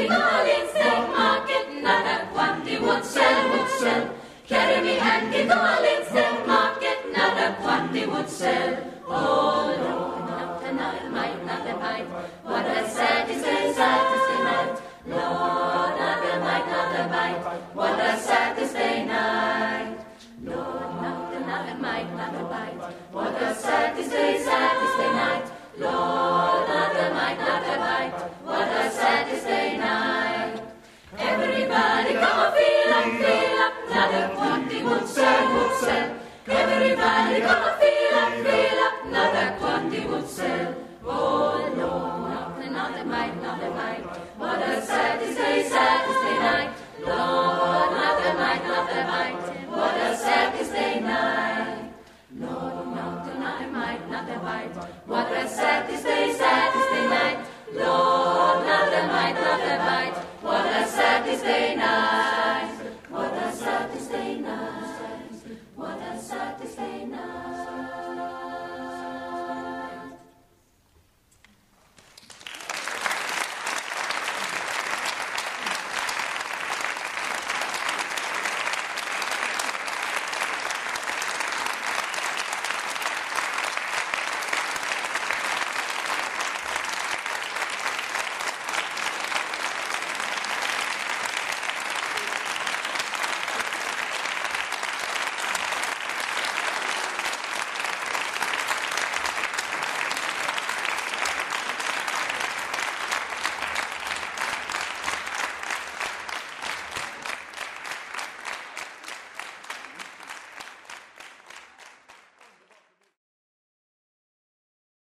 Instead market, another quantity would sell. Carry me hand, give all instead market, another quantity would sell. Oh Lord, not another might, not a bite. What a Saturday night. Lord, not a might, not a bite. What a Saturday night. Lord, not another might, not a bite. What a Saturday night. Lord, not a might, not a bite. What a Saturday night. Everybody come and feel up, another quantity would sell. Everybody come and feel up, another quantity would sell. Oh Lord, not another might, not a bite. What a Saturday night. Lord, not a might, not a bite. What a Saturday night. Lord, not another might, not a bite. What a Saturday night. Lord, not a might, not a bite. What a Saturday night.